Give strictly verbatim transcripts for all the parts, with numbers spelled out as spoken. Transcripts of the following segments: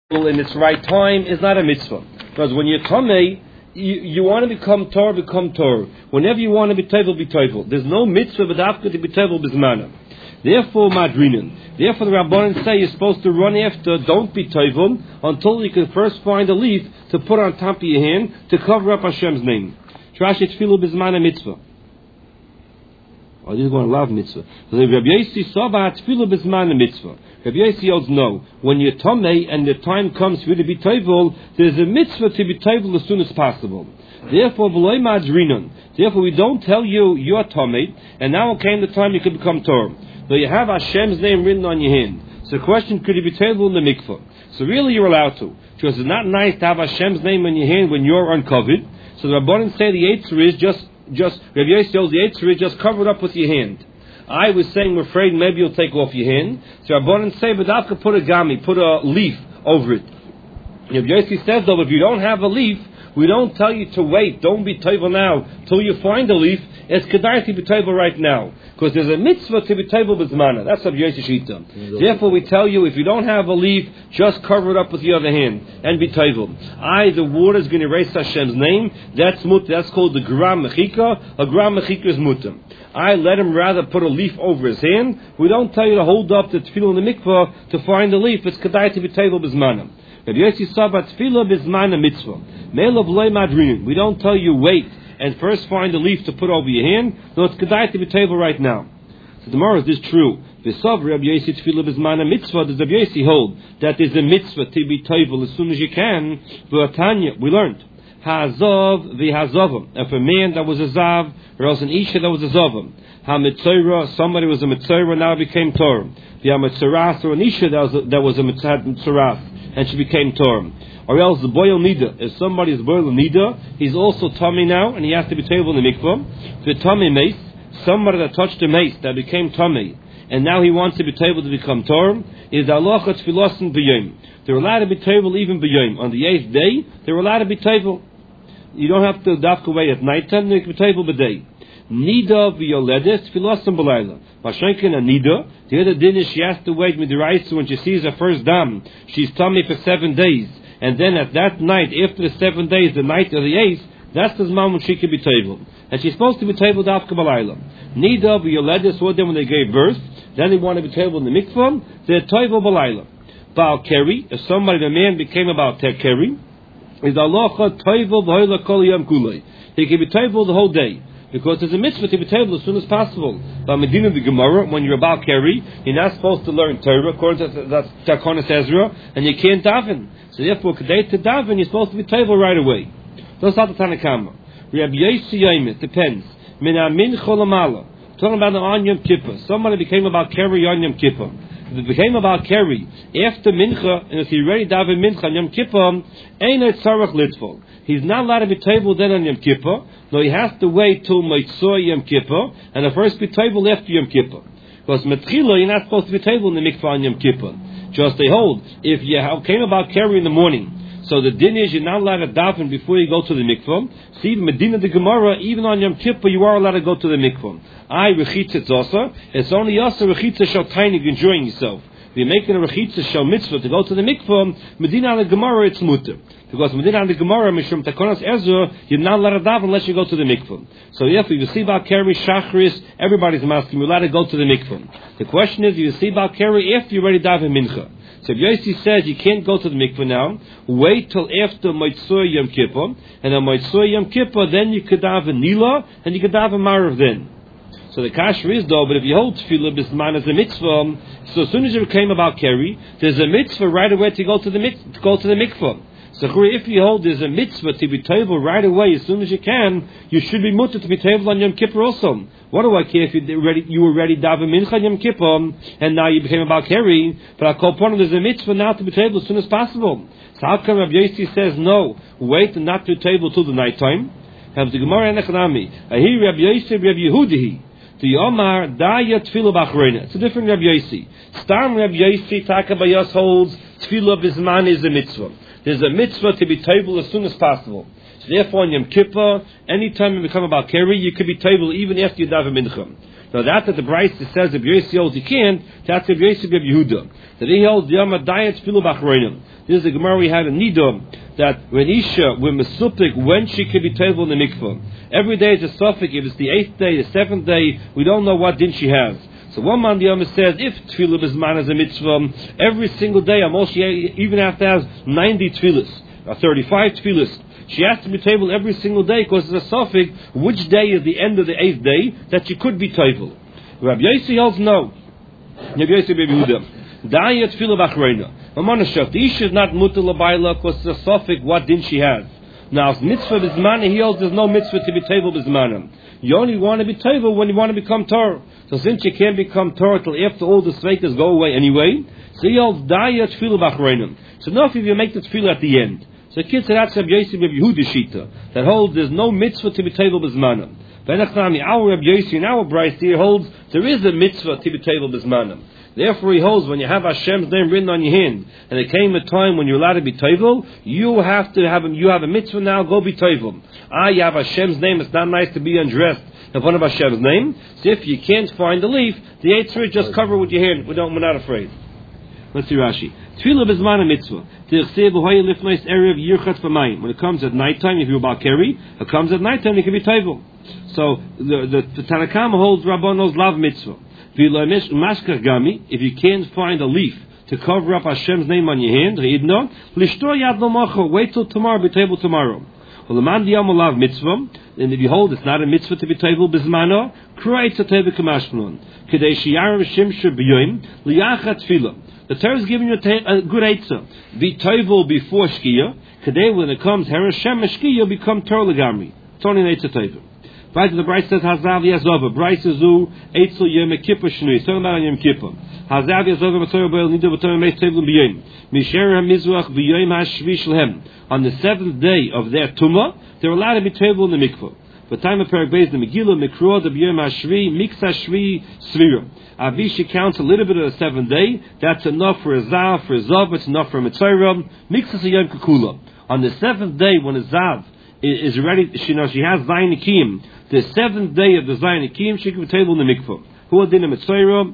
in its right time is not a mitzvah. Because when you're tamei, you, you want to become Torah, become Torah. Whenever you want to be tevel, be tevel. There's no mitzvah but after to be tevel bismana. Therefore, madrinin. Therefore, the Rabbanan say you're supposed to run after, don't be tevel, until you can first find a leaf to put on top of your hand to cover up Hashem's name. Trash it filu bismana mitzvah. Oh, this is going to love mitzvah. So Rabbi Yossi saw about filu bismana mitzvah. Rabbi Yossi holds no. When you're tamei and the time comes for you to be tevel, there's a mitzvah to be tevel as soon as possible. Therefore, v'loy madrinon. Therefore, we don't tell you you're tamei, and now came the time you could become Torah. So you have Hashem's name written on your hand. So the question, could you be tevel in the mikvah? So really, you're allowed to, because it's not nice to have Hashem's name on your hand when you're uncovered. So the Rabbanan say the eitzur is just, just Rabbi Yossi holds the eitzur is just cover it up with your hand. I was saying, we're afraid maybe you'll take off your hand. So Rabbanan say, but Dafka put a gami, put a leaf over it. Rabbi Yossi says, though, if you don't have a leaf, we don't tell you to wait. Don't be tevel now till you find a leaf. It's kedai to be tevel right now, because there's a mitzvah to be tevel b'zmana. That's Rabbi Yossi shita. Therefore, we tell you, if you don't have a leaf, just cover it up with the other hand and be tevel. I, the water is going to erase Hashem's name. That's mut. That's called the gram mechika. A gram mechika is mutam. I let him rather put a leaf over his hand. We don't tell you to hold up the tefillah in the mikvah to find the leaf. It's kedai to be tevel b'zmana. Rabbi Yossi saw about tefillah b'zmana mitzvah. Me'elav loy madrin. We don't tell you wait and first find a leaf to put over your hand. No, it's kedai to be tevel right now. So tomorrow is this true? V'sav Rabbi Yossi tefillah b'zmana mitzvah. Does Rabbi Yossi hold that there's a mitzvah to be tevel as soon as you can? V'atanya, we learned. Ha'azav v'ha'azavam. If a man that was a zav, or else an isha that was a zavam. Ha'mitzorah, somebody was a mitzorah, now became Torah. V'ha'mitzoras, or an isha that was a, that was a mitzoras, and she became Torah. Or else the boil nida. If somebody is boil nida, he's also tummy now, and he has to be tevel in the mikvah. The tummy mace, somebody that touched the mace that became tummy, and now he wants to be tevel to become Torah, is halacha tfilosin b'yom. They're allowed to be tevel even b'yom. On the eighth day, they're allowed to be tevel. You don't have to dafka away at night time, they can be tevel b'day. Nida v'yoledes tfilosin b'layla. Mashenkin a nida. The other din is she has to wait midiraisa when she sees her first dam. She's tummy for seven days. And then at that night, after the seven days, the night of the eighth, that's the time when she can be tevel. And she's supposed to be tevel dafka b'layla. Nida v'yoledes, what them when they gave birth, then they want to be tevel in the mikvah, they're tevel b'layla. Baal keri, if somebody, the man became about keri, is halacha tevel v'hoila kol yom kulei. He can be tevel the whole day, because there's a mitzvah to be tevel as soon as possible. But Medina the Gemara, when you're about keri, you're not supposed to learn Torah according to that's Takonis Ezra, and you can't daven. So therefore, kedei to daven, you're supposed to be tevel right away. That's not the Tanakama. Rabbi Yossi Yomet depends. Min amin cholamala. Talking about the on Yom Kippur. Somebody became about keri on Yom Kippur. If it became about keri after mincha, and if he already daven mincha on Yom Kippur, ain't it tzarach litful. He's not allowed to be tevel then on Yom Kippur. No, he has to wait till Motzei Yom Kippur, and the first be tevel after Yom Kippur. Because Metchila, you're not supposed to be tevel in the mikvah on Yom Kippur. Just they hold. If you came about keri in the morning, so the din is you're not allowed to daven before you go to the mikvah. See, Medina the Gemara, even on Yom Kippur, you are allowed to go to the mikvah. I rechitza tzasa. It's only yasa rechitza shel tainig, enjoying yourself. If you're making a rechitza shel mitzvah to go to the mikvah, Medina the Gemara, it's mutter. Because Medina the Gemara, mishum takonas Ezra, you're not allowed to daven unless you go to the mikvah. So therefore, if you see about keri, shachris, everybody's asking, you're allowed to go to the mikvah. The question is, if you see about keri after you already daven mincha. So if Yossi says you can't go to the mikvah now, wait till after Motzei Yom Kippur, and on Motzei Yom Kippur, then you could daven nila, and you could daven marav then. So the kasher is though, but if you hold tefillah bisman as a mitzvah, so as soon as you came about keri, there's a mitzvah right away to go to the mit- to go to the mikvah. So if you hold there's a mitzvah to be tevel right away as soon as you can, you should be mutter to be tevel on Yom Kippur also. What do I care if you already you were ready daven mincha Yom Kippur and now you became about keri? But I call upon there's a mitzvah now to be tevel as soon as possible. So how come Rabbi Yossi says no? Wait and not to tevel till the night time. Have the Gemara and Echanami. I hear Rabbi Yossi, Rabbi Yehudihi. The Omar Daya Tefillah B'Achrona. It's a different Rabbi Yossi. Stam Rabbi Yossi Takabayas holds Tefillah B'Zman is a mitzvah. There's a mitzvah to be tevel as soon as possible. So therefore, on Yom Kippur, anytime you become about keri, you could be tevel even after you daven mincha. Now that that the Bryce says if Yossi holds you can't, that's if Yossi Reb Yehuda. That he holds Yom Adayat Tefillah B'Achronim. This is the Gemara we had in Nidom, that when Isha, when Mesupik, when she could be table in the mikvah. Every day is a suffix. If it's the eighth day, the seventh day, we don't know what din she has. So one man the Yom says, if tefillah b'zman is a mitzvah, every single day, she even have to have ninety tefillahs, or thirty-five tefillahs. She has to be table every single day because it's a suffix. Which day is the end of the eighth day that she could be table? Rabbi Yossi holds no. Rabbi Yossi Rabbi Yehuda. Da'ayat tefillah b'achreina. The Isha is not mutal l'bayla because it's a suffix what din she has. Now, if mitzvah b'zman, he holds there's no mitzvah to be table b'zman. You only want to be table when you want to become Torah. So since you can't become Torah till after all the sveikas go away anyway, so he holds da'ayat tefillah b'achreina. So now if you make the tefillah at the end. So kids said that's Rabbi Yossi Rabbi Yehuda Shita that holds there's no mitzvah to be table b'zman. Benachami, our Rabbi Yossi and our Bryce here holds there is a mitzvah to be table b'zman. Therefore, he holds when you have Hashem's name written on your hand, and there came a time when you're allowed to be teivel, you have to have you have a mitzvah now. Go be teivel. Ah, you have Hashem's name. It's not nice to be undressed in front of Hashem's name. So if you can't find the leaf, the eitzah just cover with your hand. We don't. We're not afraid. Let's see Rashi. Tefillah b'zman mitzvah. When it comes at nighttime, if you're about carry, it comes at nighttime. You can be teivel. So the the, the Tanakama holds Rabbanos lav mitzvah. If you can't find a leaf to cover up Hashem's name on your hand, wait till tomorrow, be table tomorrow. And if you hold it's not a mitzvah to be table bizmano, create a table kamashmanon. The Torah is giving you a good eitzah. Be table before shkia. Today when it comes Harashem shkia, become Torah legami. It's only an eitzah table. Right, the Bryce says Hazav Yazova. Bryce is who Eitzel Yom Kippur Shnui. He's talking about Yom Kippur. Hazav Yazova Matzor Boel Nidu B'Torah Meis Tevlin B'Yom Misher HaMizrach B'Yom HaShvi Shlhem. On the seventh day of their Tumah, they're allowed to be table in the mikvah. But time of Perek Beis the Megillah Mikro the B'Yom HaShvi Miksa Shvi Svira. Avishi counts a little bit of the seventh day. That's enough for a Zav, for a Zav. It's enough for a Mitzayram. Miksa Yom Kukula. On the seventh day when a Zav is ready, she knows she has Zayin Akim. The seventh day of the Zayin Akim, she can be table in the mikvah. Who did him at Tzayra?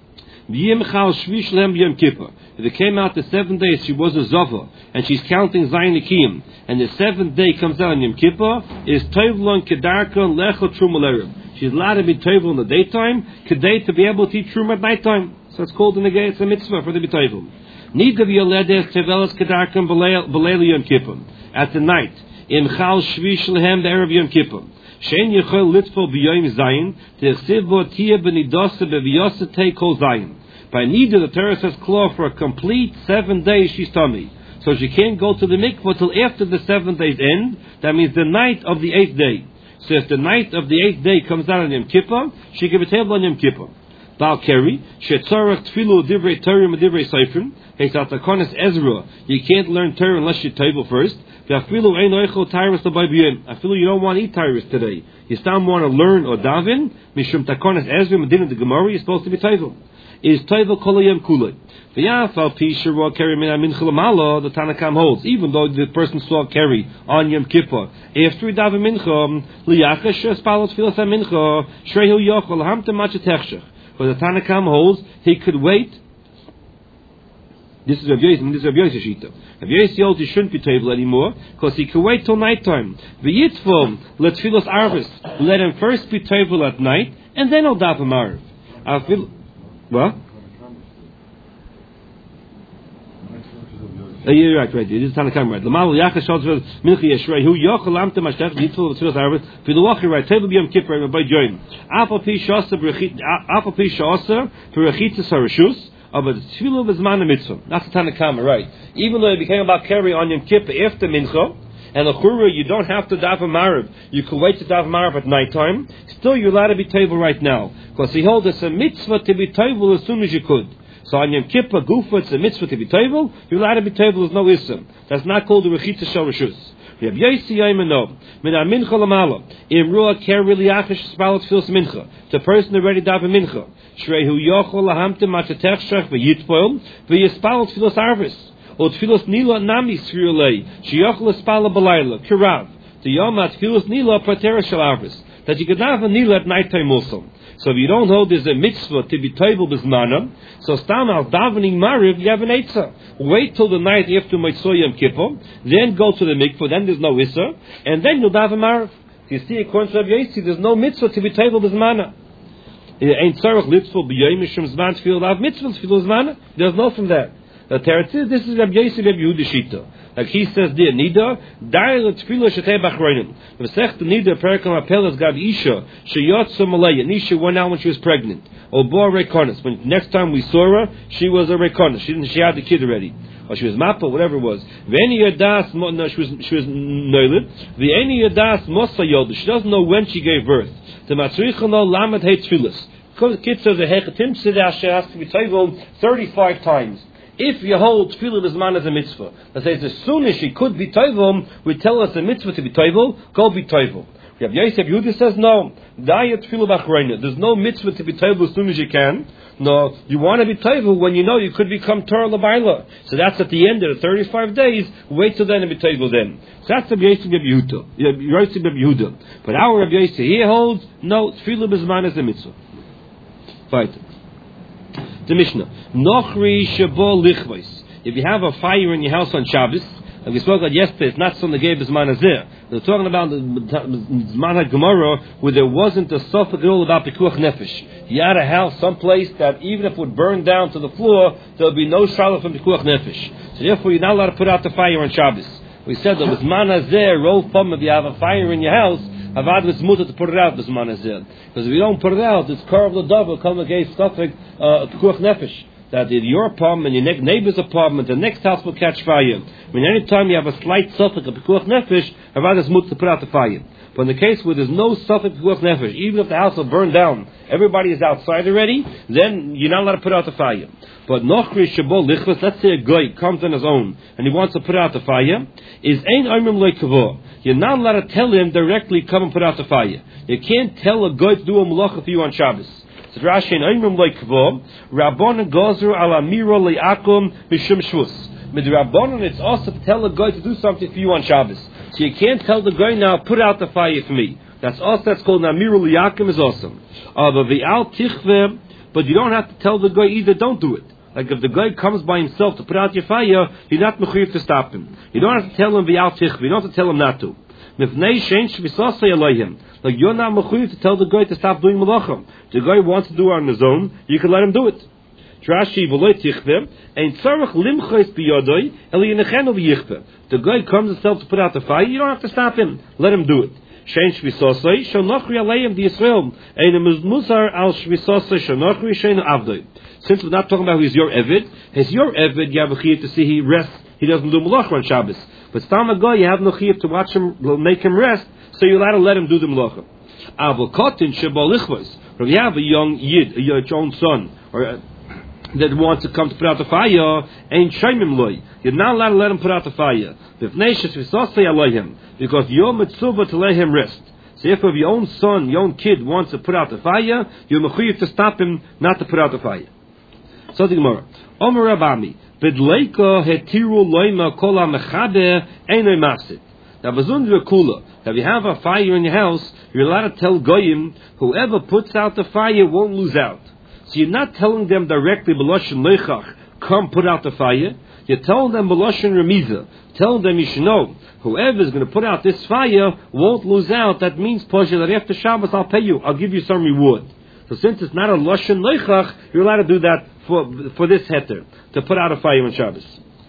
If it came out the seventh day, she was a Zava, and she's counting Zayin Akim, and the seventh day comes out on Yom Kippur, is Tevlon Kedarkon Lecho Trumalerim. She's allowed to be table in the daytime, Kedai to be able to eat Trum at nighttime. So it's called in the gay, it's a mitzvah for the table. Need to be Yoledes Tevelas Kedarkon Beleil Yom Kippur. At the night, in Chal Shvi Shlehem, the Erev Yom Kippur. Shein Yechol Litfol B'Yom Zayin, T'echsiv Bo Tia B'Nidose B'Viyose Tei Kol Zayin. By Nida, the Torah says claw for a complete seven days she's tummy. So she can't go to the mikvah till after the seventh day's end. That means the night of the eighth day. So if the night of the eighth day comes out on Yom Kippur, she can be table on Yom Kippur. Bal Keri, Shetzorach Tfilu Divrei Torah Divrei Seifrim. Hey, Satakonis Ezra, you can't learn Torah unless you table first. I feel you don't want to eat tyrus today. You still want to learn or daven. Mishum takonas ezra medina the Gemara. You're supposed to be tayvel. Is tayvel kolayim kulay. V'yafal pisha raw keri min amin chilamala. The Tanakam holds. Even though the person saw keri on Yom Kippur after he daven mincha, liyachash espalot filas mincha shrehu yochol hamtem machetechshach. But the Tanakam holds he could wait. This is Rav Yossi, this is Rav Yossi Shita. Rav Yossi holds he shouldn't be table anymore because he could wait till nighttime. V'yitzvom let tfilos arvis. Let him first be table at night and then he'll daven arv. I feel what? Uh, you're right, right. This is Tanakam right. Lamal yachash also milchi yeshrei hu yochel lamte mashtach yitzvol let tfilos arvis. V'luachi right table b'yom kippur by join. Afal pi shasa b'rechit afal pi shasa b'rechitzas harishus. Oh, but it's tefillah b'zman mitzvah. That's the Tanakama, right? Even though it became about carry on Yom Kippur after mincha, and the chura you don't have to daven marav. You can wait to daven marav at nighttime. Still, you're allowed to be table right now because he holds it's a mitzvah to be table as soon as you could. So on Yom Kippur, Gufa, it's a mitzvah to be table. You're allowed to be table. There's no ism. That's not called the rechitza shel reshus. Rav Yossi Yomano min amincha lamala imrua carry liachish spalat fils mincha. The person already daven mincha. Shrehu yochol lahamtem machetechshach v'yitpoil v'yispal tfilos arvis or tfilos nila nami sfirulei sheyochol espala balayla kirav the yom tfilos nila patera shel arvis. that you could have a nila at night time also. So if you don't hold there's a mitzvah to be table bismana, so stam al davening mariv, you have an eitzah. Wait till the night after Motzei Yom Kippur, then go to the mikvah, then there's no issa, and then you'll daven mariv. You see, according to Rabbi Yossi, there's no mitzvah to be table bismana. Ain't tzarech litzvah b'yom mishum zman tefillah lav mitzvah tefillah zmana. There's no from that. The teretz is this is Rabbi Yossi Rabbi Yehuda Shita. Like he says there, Nida, Dair Tefillah Shetei Bachroinim. The Masech Nida Perikam Apelas Gav Isha Sheyotza Malaya. Nisha went out when she was pregnant. Or bore Rekonis. When next time we saw her, she was a Rekonis. She didn't. She had the kid already. Or she was Mappa, whatever it was. V'eni Yadas, no, she was she was Noilid. V'eni Yadas Mosa Yod. She doesn't know when she gave birth. The Matzrichano Lamed Hey Tefillas. Because the kid says a Hechatim Sidah she has to be told thirty-five times. If you hold tefillah bisman as a mitzvah, that says as soon as she could be toivel, we tell us a mitzvah to be toivel, go be toivel. Rabbi Yosef Yehuda says no. Dayat tefillah b'achreina. There's no mitzvah to be toivel as soon as you can. No, you want to be toivel when you know you could become Torah l'bayla. So that's at the end of the thirty-five days. Wait till then and be toivel then. So that's Rabbi Yosef Yehuda. Rabbi Yosef Yehuda. But our Rabbi Yosef here holds no tefillah bisman as a mitzvah. Fight. The Mishnah. Nochri shabo lichvos. If you have a fire in your house on Shabbos, like we spoke about yesterday, it's not something that gave Zman Hazeh. We're talking about the Zman HaGemara where there wasn't a suffix at all about Pekuach Nefesh. You had a house someplace that even if it would burn down to the floor, there would be no shalah from Pekuach Nefesh. So therefore you're not allowed to put out the fire on Shabbos. We said that with Zman Hazeh, roll from if you have a fire in your house, Avad it's mutter to put it out this man is there. Because if you don't put it out, it's carved the double come against suffix uh pekuach nefesh. That in your apartment, your next neighbor's apartment, the next house will catch fire. I mean, any time you have a slight suffix of pekuach nefesh, Avad it's mutter to put out the fire. But in the case where there's no suffix pekuach nefesh, even if the house will burn down, everybody is outside already, then you're not allowed to put out the fire. But nochri shabol lichvas, let's say a guy comes on his own and he wants to put out the fire, is ein oimim loy kavor. You're not allowed to tell him directly, come and put out the fire. You can't tell a guy to do a malacha for you on Shabbos. So Rashi ein oimim loy kavor, Rabbanan gozru ala miro le'akum mishum shvus. With Rabbanan, it's also to tell a guy to do something for you on Shabbos. So you can't tell the guy now, put out the fire for me. That's also, that's called namiru liyakim is awesome. Uh, but v'al tichve, but you don't have to tell the guy either, don't do it. Like if the guy comes by himself to put out your fire, you're not mechuyev to stop him. You don't have to tell him v'al tichve, you don't have to tell him not to. Mifnei shein shvisasei alayhim. Like you're not mechuyev to tell the guy to stop doing malachim. If the guy wants to do it on his own, you can let him do it. Rashi v'loy tichve, ein tzarech limchos biyodoi, eli yenechenu v'yichve. The guy comes himself to put out the fire, you don't have to stop him. Let him do it. Shein shvisasei, shal nochri alayhim v'Yisrael, ein muzar al shvisasei, shal nochri shein avdoi. Since we're not talking about who's your Eved, his your Eved, you have a chiyuv to see he rests, he doesn't do malacha on Shabbos. But Stam a guy, you have no chiyuv to watch him, make him rest, so you're allowed to let him do the malacha. Avokotin shebal lichvos. If you have a young yid, a your own son, or a, that wants to come to put out the fire, ain't shaymim loy. You're not allowed to let him put out the fire. Because you're mitzvah to let him rest. So if your own son, your own kid wants to put out the fire, you're mechuyev to stop him not to put out the fire. So the Gemara, Omer Rabami, Bidleika hetiru loima kol hamechaber einay mafsid. Now, Bazundra Kula, that if you have a fire in your house, you're allowed to tell Goyim, whoever puts out the fire won't lose out. So you're not telling them directly, B'loshen Leichach, come put out the fire. You're telling them, B'loshen Remiza, telling them you should know, whoever is going to put out this fire won't lose out. That means, Pasha, that after Shabbos I'll pay you, I'll give you some reward. So since it's not a Loshen Leichach, you're allowed to do that for for this heter, to put out a fire on Shabbos.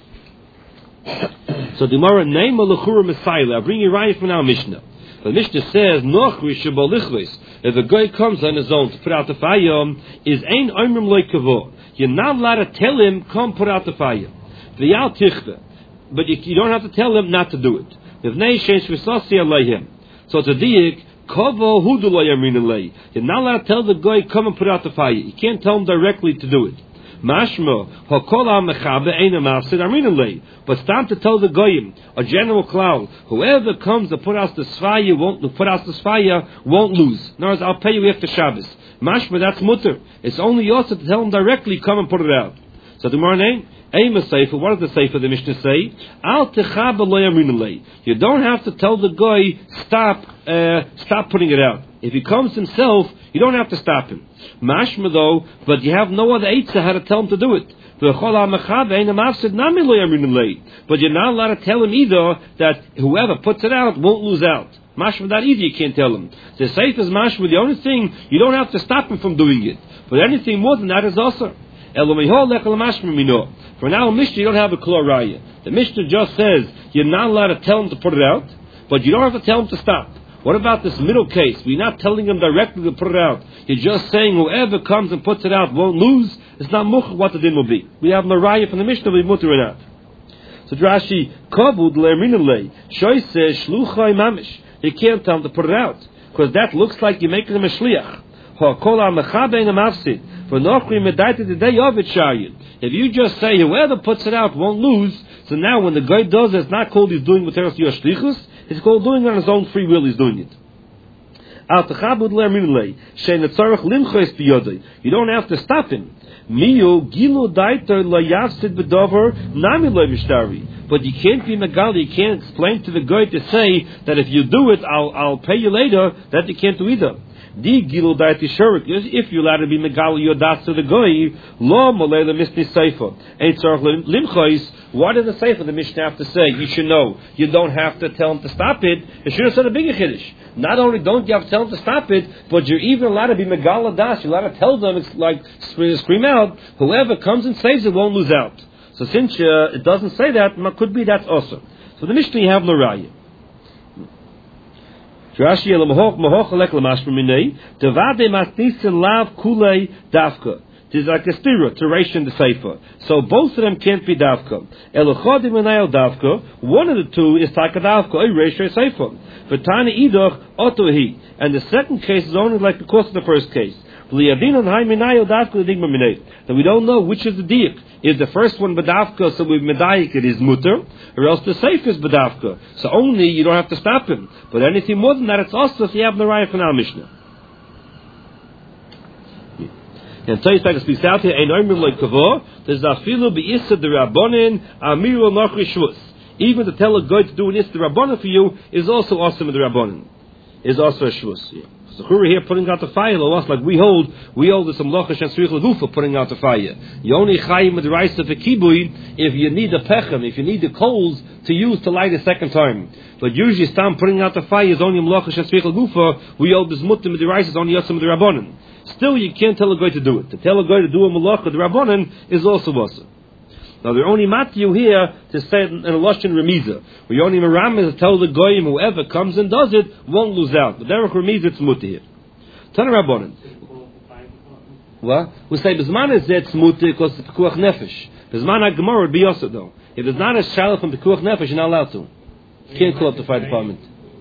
So the Gemara, name L'chura Messiah, I'll bring you right from our Mishnah. The Mishnah says, Nochri shebal lichvos. If a guy comes on his own to put out the fire, is ein oimrim loy kavor. You're not allowed to tell him, come put out the fire. V'yal tichve. But you, you don't have to tell him not to do it. V'vnei shein shvisasi alayhim. So to diik, kavo hudu lo yamin alay. You're not allowed to tell the guy, come and put out the fire. You can't tell him directly to do it. Mashma, hakol ha-mechabe eina mafsid armin alay. But it's time to tell the goyim, a general cloud, whoever comes to put out the fire won't put out the fire won't lose. In other words, I'll pay you after Shabbos. Mashma, that's mutter. It's only yours to tell him directly, come and put it out. So the morning, Aim a sefer. What does the sefer the Mishnah say? Al techab lo yamrin lei. You don't have to tell the guy stop, uh, stop putting it out. If he comes himself, you don't have to stop him. Mashma though, but you have no other eitzah how to tell him to do it. But you're not allowed to tell him either that whoever puts it out won't lose out. Mashma that either you can't tell him. The safe is mashma. The only thing you don't have to stop him from doing it. But anything more than that is also. For now, Mishnah, you don't have a klar raya. The Mishnah just says you're not allowed to tell him to put it out, but you don't have to tell him to stop. What about this middle case? We're not telling him directly to put it out. You're just saying whoever comes and puts it out won't lose. It's not much what the din will be. We have no raya from the Mishnah, we mutter it out. So Rashi, kavud le'erinalei, shoy says shluchai mamish. You can't tell him to put it out, because that looks like you're making him a shliach. If you just say whoever puts it out won't lose, so now when the guy does it, it's not called he's doing whatever your shlichus, it's called doing it on his own free will, he's doing it. You don't have to stop him. But you can't be megali, you can't explain to the guy to say that if you do it, I'll, I'll pay you later, that you can't do either. If you're allowed to be megali your das to the guy, lo molela misni seifa. Ain't tzarich limchais. What does the seifa the Mishnah have to say? You should know. You don't have to tell him to stop it. It should have said a bigger chiddush. Not only don't you have to tell him to stop it, but you're even allowed to be megali das. You're allowed to tell them, it's like scream out, whoever comes and saves it won't lose out. So since uh, it doesn't say that, it could be that's also. So the Mishnah you have no raya. Rashi elamoch mohoch lek lemashma minei devade matnisin lav kulei davka. It is like a stira to ration the sefer. So both of them can't be davka. Elochodim and davka. One of the two is like a davka. A ratio sefer. But tani idoch otohi. And the second case is only like the course of the first case. That we don't know which is the diak. Is the first one badavka, so with medayik it is mutter, or else the safe is badavka. So only you don't have to stop him. But anything more than that, it's also if you have the raya from our Mishnah. And tell you like it speaks out here, ein oimrim like kavor, there's afilu be'issa de rabbonin, amiru nochri shvus. Even to tell a guy to do an issa de rabbonin for you is also awesome in the rabbonin. Is also a shvus. Yeah. So who are here putting out the fire? Like we hold, we hold some lochash and sriach legufa putting out the fire. You only chayim with the rice of a kibui if you need the pechem, if you need the coals to use to light a second time. But usually, stam putting out the fire is only lochash and sriach legufa. We hold this mutter with the rice is only yosem with the rabbanon. Still, you can't tell a guy to do it. To tell a guy to do a malacha the rabbanon is also awesome. Now, they're only matyu here to say in a lashon remiza. We only maram is to tell the goyim whoever comes and does it won't lose out. But derech remiza it's mutter here. Tana rabbanon. What? We say bezman is it's mutter because it's pekuach nefesh. Bezman ha-gemara would be also though. If it's not a shalach from pekuach nefesh, you're not allowed to. You can't call up the fire department.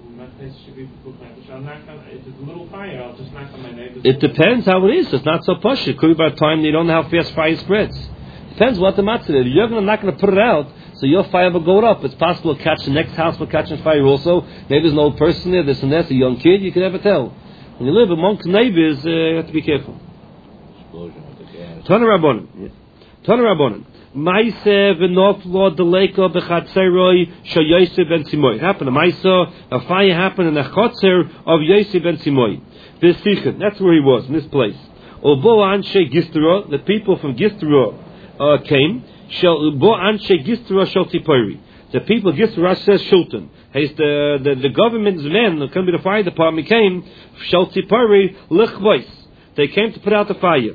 It depends how it is. It's not so push. It could be by the time they don't know how fast fire spreads. Depends what the matzah is. You're gonna, not going to put it out, so your fire will go up. It's possible to catch the next house will catch on fire also. Maybe there's an old person there, this and that, a young kid, you can never tell. When you live amongst neighbors, uh, you have to be careful. Tana Rabbanan. Tana Rabbanan. Maise v'noflo deleko b'chatzeroi shel Yosef ben Simoy. It happened. A Maisa, a fire happened in the chatzer of Yosef ben Simoy. B'sichen. That's where he was, in this place. Obo anshe Gistra, the people from Gistra Uh, came. The people Gisra says Shulton. Hey, the, the the government's men, the come to the fire department came. They came to put out the fire.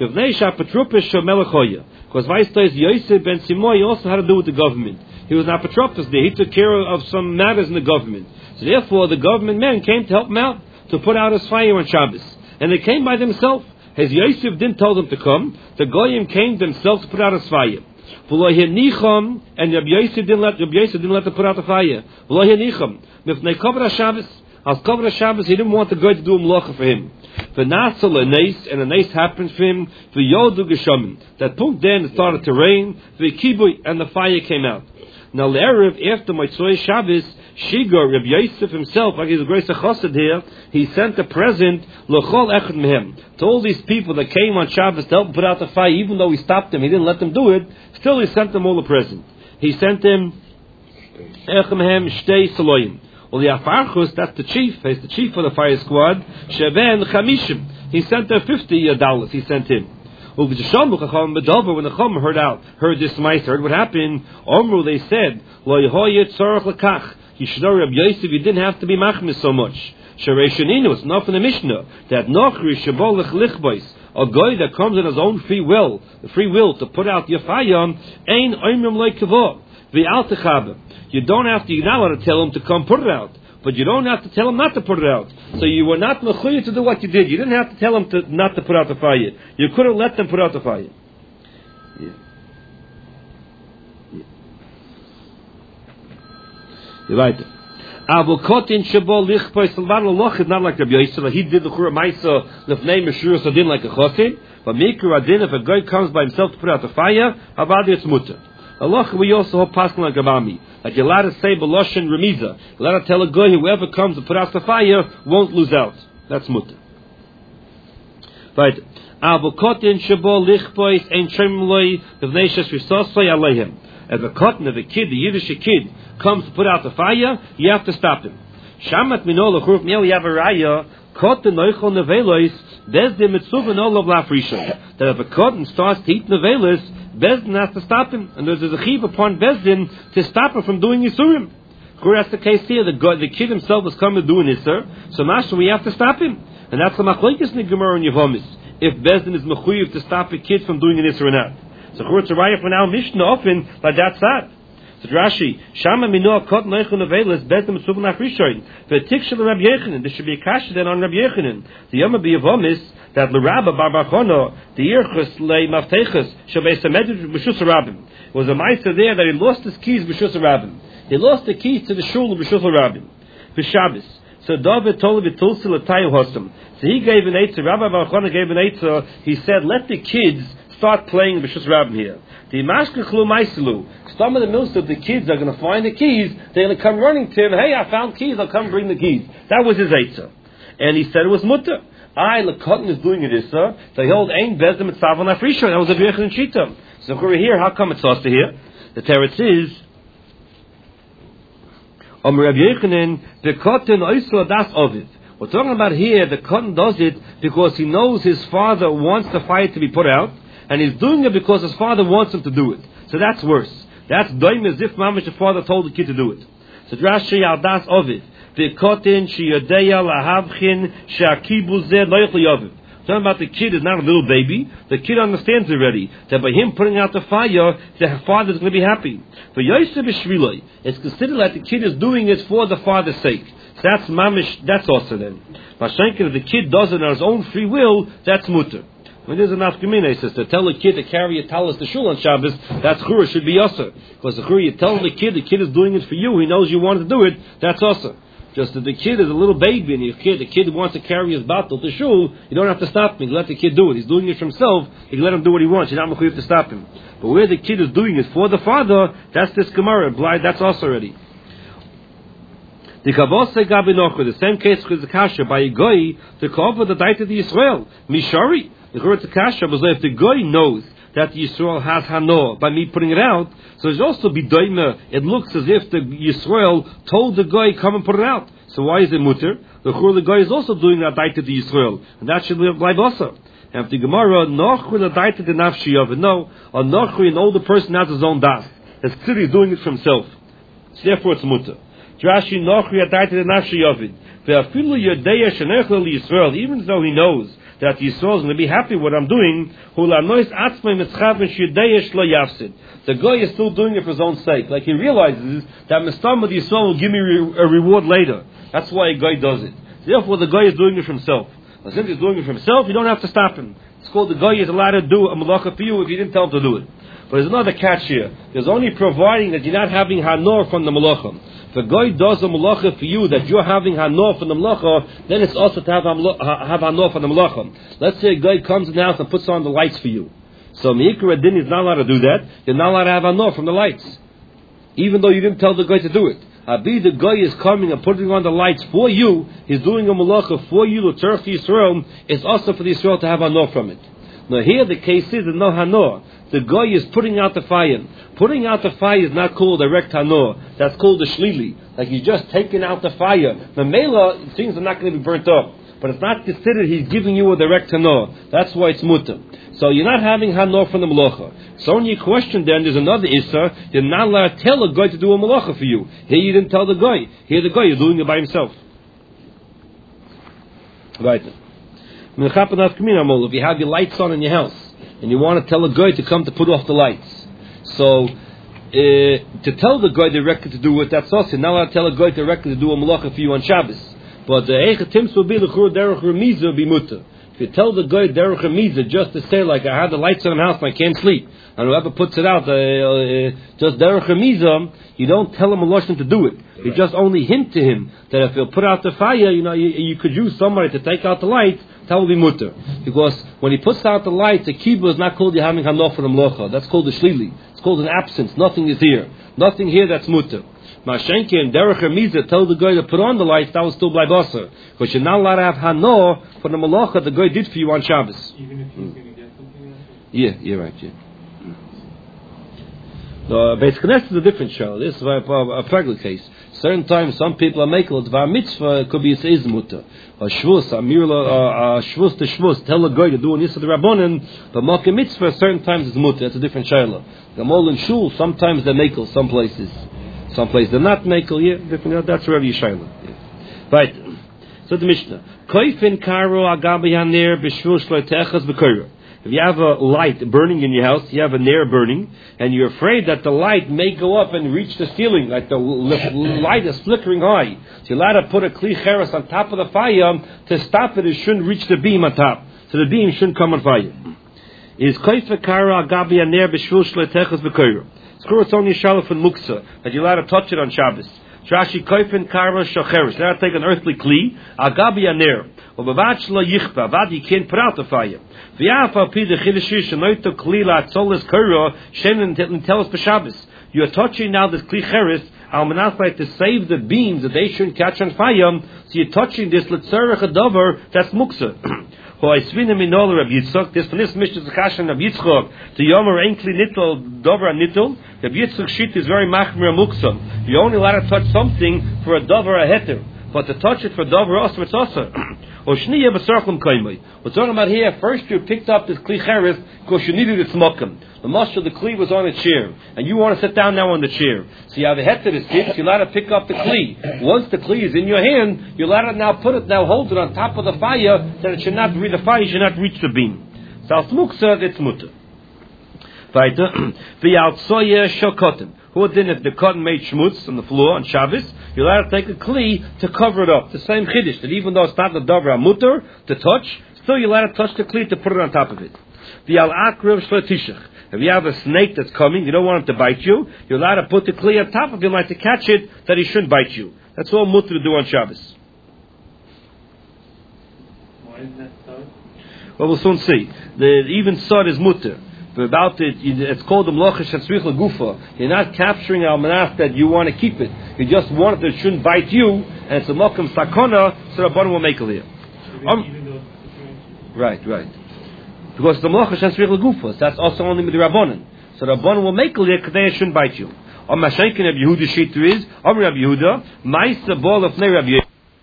Because Vice Yosef ben Simoy also had to do with the government. He was an apotropos there. He took care of some matters in the government. So therefore, the government men came to help him out to put out his fire on Shabbos, and they came by themselves. His Yosef didn't tell them to come. The Goyim came themselves to put out a fire. And Rabbi Yosef didn't let Rabbi Yosef didn't let them put out the fire. If they covered a Shabbos, as covered a Shabbos, he didn't want the guy to do a malacha for him. And a nace happened for him. That punkt then it started to rain. And the fire came out. Now the Erev after Motzei Shabbos, Shigur, Rabbi Yosef himself, like he's a great chassid here, he sent a present l'chol echad mehem to all these people that came on Shabbos to help put out the fire. Even though he stopped them, he didn't let them do it. Still, he sent them all a present. He sent them echad mehem shtei saloyim. Well, the Afarchus, that's the chief. He's the chief of the fire squad. Sheben chamishim. He sent her fifty dollars. He sent him. When the Chum heard out, heard this mice, heard what happened, Omru, they said, Lo yehoyet tzorach lekach. You should know, Rabbi Yosef, you didn't have to be machmis so much. Sharei Shaninu, it's not from the Mishnah, that Nochri Shabolech Lichbois, a guy that comes in his own free will, the free will to put out your fire, Ein Oimrim Leikavo, V'al Techabim. You don't have to, you're not allowed to tell him to come put it out. But you don't have to tell him not to put it out. So you were not mechuyev to do what you did. You didn't have to tell him to not to put out the fire. You could have let them put out the fire. Yeah. Yeah. Right. Avokotin shebol lichpois salvar loch is not like Rabbi Yosef. He did the chura ma'isa lefnei meshur so didn't like a chosin. But mikra adin, if a guy comes by himself to put out the fire, avadi it's mutter. Allah, we also have paskin like Abami. Like you're allowed to say Beloshin Remiza. You're allowed to tell a guy whoever comes to put out the fire won't lose out. That's mutter. Right. Avokotin shebo lichpois ein tremloi v'neishes risosoi aleihem. As a cotton of a kid, the Yiddish kid, comes to put out the fire, you have to stop him. Shamat minol l'churuf miel yavaraya cotton noichol nevelois bezdim mitzuven all of lafrishon. That if a cotton starts to eat nevelos, Bezdin has to stop him, and there's a chiv upon Bezdin to stop him from doing Yisurim. That's the case here. The, God, the kid himself was coming to do an Isser, so Master, we have to stop him. And that's the Machlokes in the Gemara and Yevomis. If Bezdin is mechuyev to stop a kid from doing an Isser or not. So it's a raya for now Mishnah often, but that's that. So Rashi, Shama minoah kot noichon avelis Bezdin mitzvah nachrishoin. V'tikshel Rabbi Yechanan. There should be a kasha then on Rabbi Yechanan. The Yom Yevomis. That the Rabba Barbachono, the Irchus Le Maftechus, Shabesamedr B'Shus Rabbim. It was a Meister there that he lost his keys B'Shus Rabbim. He lost the keys to the Shul of B'Shus Rabbim. B'Shabbos. So David told him B'Tulsi L'Tayu Hosam. So he gave an eitzah, Rabba Barbachono gave an eitzah, he said, let the kids start playing B'Shus Rabbim here. The Mashke Chlu Maisilu. Some of the mills of the kids are going to find the keys, they're going to come running to him, hey, I found keys, I'll come bring the keys. That was his eitzah. And he said it was mutter. I, the cotton is doing it, sir. So he hold ain't bezdem at savon afrisha. That was a Birchen Shita. So we're here. How come it's also here? The teretz is Om Rabbi Yechanan the cotton oisla das ovid. We're talking about here. The cotton does it because he knows his father wants the fire to be put out, and he's doing it because his father wants him to do it. So that's worse. That's doing as if mamish the father told the kid to do it. So Rashi al das ovid. Talking about the kid is not a little baby. The kid understands already that by him putting out the fire, the father is going to be happy. For Yosef Shviloi, it's considered that the kid is doing it for the father's sake. So that's mamish. That's also then. Mashenkin, if the kid does it on his own free will, that's mutter. When there's enough community, says to tell the kid to carry a talis to shul on Shabbos, that's chura should be also. Because the chura, you tell the kid, the kid is doing it for you. He knows you want to do it. That's also. Just that the kid is a little baby, and if kid, the kid wants to carry his bottle to shul, you don't have to stop him. You let the kid do it. He's doing it for himself. You can let him do what he wants. You're not mechuyev to stop him. But where the kid is doing it for the father, that's this Gemara. Blind, that's also already. The kavose gabinochu, the same case with the kasha by a goy to cover the diet of the Yisrael. Mishari, the Gemara to kasha was if the goy knows that Yisrael has hano by me putting it out, so it's also bidoime. It looks as if the Yisrael told the guy come and put it out. So why is it mutter? The chur the guy is also doing that daita to Yisrael, and that should be like also. And if the Gemara nochri the daita to nafshi of it, no, a nochri an older person has his own das. It's clearly doing it for himself. So therefore it's mutter. Drashi nochri a daita to nafshi of it. Ve'afilu yodeya shenechel Yisrael, even though he knows that Yisrael is going to be happy with what I'm doing, the guy is still doing it for his own sake. Like he realizes that Mistamad Yisrael will give me a reward later. That's why a guy does it. Therefore, the guy is doing it for himself. But since he's doing it for himself, you don't have to stop him. It's called the guy is allowed to do a malacha for you if you didn't tell him to do it. But there's another catch here. There's only providing that you're not having hanor from the malacha. If a guy does a malacha for you that you're having hanor from the malacha, then it's also to have hanor from the malacha. Let's say a guy comes in the house and puts on the lights for you. So Meikra Din is not allowed to do that. You're not allowed to have hanor from the lights. Even though you didn't tell the guy to do it. Abi the guy is coming and putting on the lights for you. He's doing a malacha for you to turf Yisrael. It's also for the Yisrael to have hanor from it. Now here the case is that no hanor. The guy is putting out the fire. Putting out the fire is not called direct hanor. That's called the shlili. Like he's just taking out the fire. The mela, things are not going to be burnt up. But it's not considered he's giving you a direct hanor. That's why it's mutter. So you're not having hanor from the malacha. So when you question then, there's another issa. You're not allowed to tell a guy to do a malacha for you. Here you didn't tell the guy. Here the guy is doing it by himself. Right. If you have your lights on in your house and you want to tell a guy to come to put off the lights, so uh, to tell the guy directly to do it, that's also you're not allowed to tell a guy directly to do a malacha for you on Shabbos. But the eicha tims will be the chur derech remiza will be mutter. If you tell the guy derech remiza just to say like I have the lights on in the house and I can't sleep, and whoever puts it out uh, uh, just derech remiza, you don't tell him a lashon to do it. You just only hint to him that if he'll put out the fire, you know, you, you could use somebody to take out the lights. That will be mutter. Because when he puts out the lights, the kibbutz is not called Yahamim Hanof for the Mlocha. That's called the Shlili. It's called an absence. Nothing is here. Nothing here that's mutter. Mashenke and Derech Remiza tell the guy to put on the lights, that was still Bleibasser. Because you're not allowed to have Hanof for the Mlocha the guy did for you on Shabbos. Even if he's mm. going to get something else? Yeah, you're right, yeah. The Beis Knesset is a different show. This is a, a, a regular case. Certain times, some people are making it. Var mitzvah could be a seis mutter. A shvus, a mirla, a shvus to shvus. Tell a guy to do an issa the rabbonin. But making mitzvah, certain times is mutter. That's a different shayla. The mol and shul, sometimes they're makel. Some places, some places they're not makel. Yeah, different. That's wherever you shayla. Yeah. Right. So the Mishnah. Koifin karo agabi haner b'shvus shloitechas b'koyra. If you have a light burning in your house, you have a nair burning, and you're afraid that the light may go up and reach the ceiling, like the light is flickering high. So you're allowed to put a kli cheres on top of the fire to stop it. It shouldn't reach the beam on top. So the beam shouldn't come on fire. Is koifa kara agabi aner b'shvul shleitechas b'koyra. Screw it's only a shalaf and muksa, that you're allowed to touch it on Shabbos. Rashi koifen kara shacheres. Now take an earthly kli, agabi aner. Or bavad shlo yichpa, vad you can't put out the fire. V'yafa pi the chidushish shenoito kli la tzolis kara shenin telis b'Shabbos. You are touching now this kli cheres al menachai to save the beams that they shouldn't catch on fire. So you're touching this letzerech adover that's muksa. Ho I swin him in all Rab Yitzchok. This from this Mishnah Zakashan Rab Yitzchok. The Yomer Enkli Nittel Dover Nittel. Rab Yitzchok shit is very machmir muksa. You only allowed to touch something for a dover a heter, but to touch it for dover also it's also. Or shniya b'sarchum kaimai. We're talking about here. First, you picked up this kli cheres because you needed its mokum. The mashal, the kli was on a chair, and you want to sit down now on the chair. So you have a head to this kid. You're allowed to pick up the kli. Once the kli is in your hand, you're allowed to now put it, now hold it on top of the fire, that it should not reach the fire, should not reach the beam. So al smuksa, it's mutter. Weiter, v'yaltsoya shokotim. Who then if the cotton made shmutz on the floor on Shabbos, you're allowed to take a kli to cover it up. The same chiddush, that even though it's not the davar mutter to touch, still you're allowed to touch the kli to put it on top of it. The al akrev shlatishach. If you have a snake that's coming, you don't want him to bite you, you're allowed to put the kli on top of him like to catch it, that he shouldn't bite you. That's all mutter to do on Shabbos. Why is that so? Well, we'll soon see. The even sod is mutter. About it, it's called the mlocha shetzrich legufa. You're not capturing al manas that you want to keep it. You just want it that it shouldn't bite you, and it's a mokum sakona, so Rabbanan will make it here. Um, right, right. Because the mlocha shetzrich legufa, so that's also only with the Rabbanan. So the Rabbanan will make it here because they shouldn't bite you. On Mashenkin Rabbi Yehuda shittu is, Om Rabbi Yehuda, Ma'isa bol of Nei Rabbi Yehuda.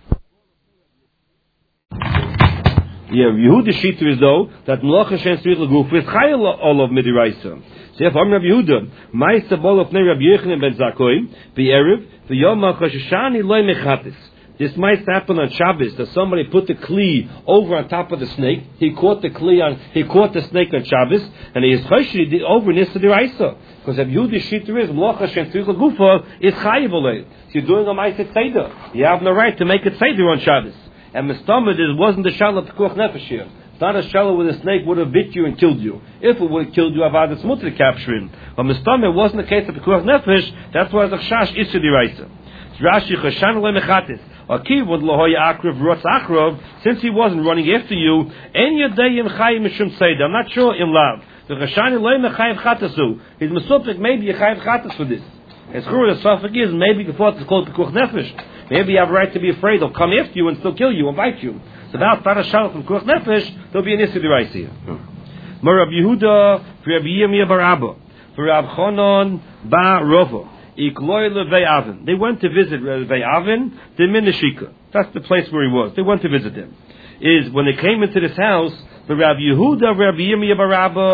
Yeah, Yehuda shittu is though that mlocha shen tzrich leguf is chayil all of midiraisa. So if I'm Rabbi Yehuda, ma'isa bol of Nei Rabbi Yochanan ben Zakkai be'erev v'yom ha'chashashani loy mechatis. This might happen on Shabbos that somebody put the kli over on top of the snake. He caught the kli on, he caught the snake on Shabbos, and he is chayshri over nisa diraisa. Because if Yehuda shittu is mlocha shen tzrich legufa is chayil olay. So you're doing a ma'aseh tzeder. You have no right to make it tzeder on Shabbos. And Mistamid, it wasn't the shalom to Pekuach Nefesh here. It's not a shalom where the snake would have bit you and killed you. If it would have killed you, Avad it's mutter to capture him. But Mistamid wasn't the case of Pekuach Nefesh. That's why the Chash is to the Raisa. Rashi Chashan le mechatis. Akiv would lahoya akrav rotz akrav. Since he wasn't running after you, en yadayim chayim mishum seder. I'm not sure in love. The Chashan le mechayim chatasu. He's mesupik maybe a chayim chatas for this. And Schura, the suffix is, maybe the thought is called Pekuach Nefesh. Maybe you have a right to be afraid they'll come after you and still kill you and bite you. So without Tara Shalach from Pekuach Nefesh, there'll be an issue right here. Mar Rabbi Yehuda, for Rabbi Yirmiyah bar Abba, for Rabbi Chonon bar Rova, Ikloy Levei Avin. They went to visit Levei Avin, the Minashika. That's the place where he was. They went to visit him. Is when they came into this house, the Rabbi Yehuda, Rabbi Yirmiyah bar Abba,